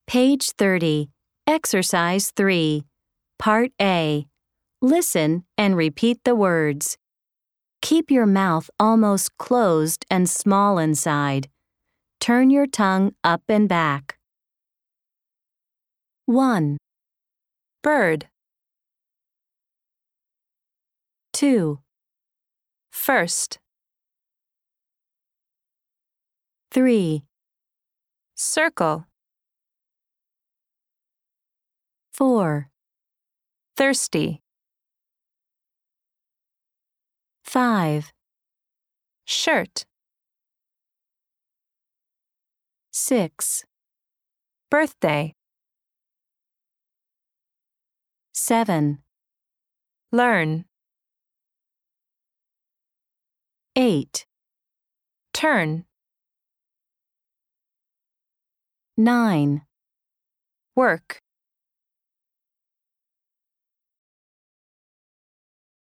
Page 30, Exercise 3, Part A. Listen and repeat the words. Keep your mouth almost closed and small inside. Turn your tongue up and back. 1, bird, 2, first, 3, circle, 4, thirsty, 5, shirt, 6, birthday, 7, learn, 8, turn, 9, work.